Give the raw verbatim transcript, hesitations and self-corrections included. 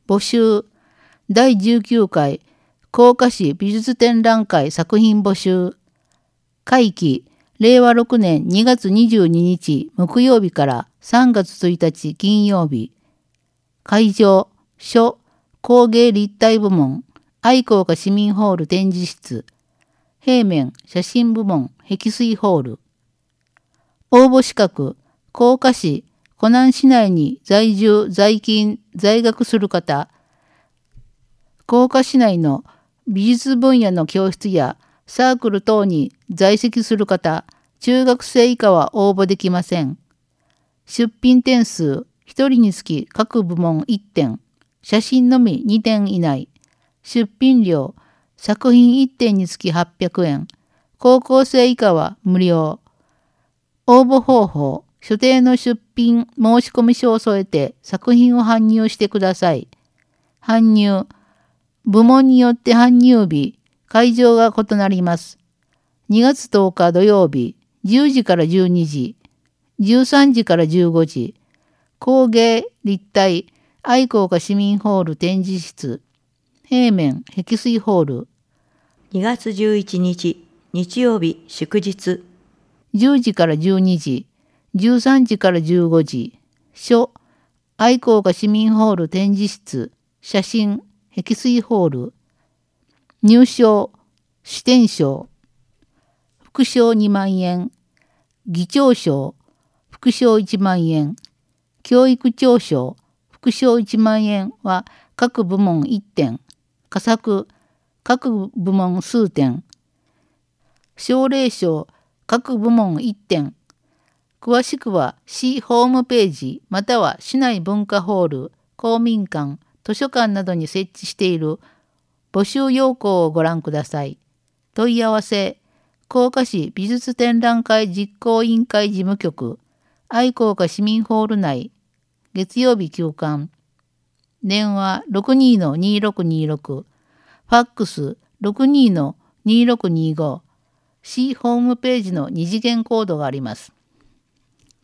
募集だいじゅうきゅうかい甲賀市美術展覧会作品募集会期れいわろくねんにがつにじゅうににち木曜日からさんがつついたち金曜日会場書工芸立体部門愛好家市民ホール展示室平面写真部門壁水ホール応募資格甲賀市湖南市内に在住在勤在学する方甲賀市内の美術分野の教室やサークル等に在籍する方、中学生以下は応募できません。出品点数、ひとりにつき各部門いってん、写真のみにてん以内。出品料、作品いってんにつきはっぴゃくえん。高校生以下は無料。応募方法、所定の出品申込書を添えて作品を搬入してください。搬入、部門によって搬入日、会場が異なります。にがつとおか土曜日、じゅうじからじゅうにじ、じゅうさんじからじゅうごじ、工芸立体愛好家市民ホール展示室、平面壁水ホール。 にがつじゅういちにち、日曜日祝日。 じゅうじからじゅうにじ、じゅうさんじからじゅうごじ、書、愛好家市民ホール展示室、写真、壁水ホール。入賞、支店賞、副賞にまんえん、議長賞、副賞いちまんえん、教育長賞、副賞いちまんえんは各部門いってん、佳作、各部門数点、奨励賞、各部門いってん。詳しくは市ホームページまたは市内文化ホール、公民館、図書館などに設置している募集要項をご覧ください。問い合わせ、甲賀市美術展覧会実行委員会事務局、愛好家市民ホール内、月曜日休館。電話 ろくにーのにーろくにーろく、ファックス ろくにーのにーろくにーご、市ホームページの二次元コードがあります。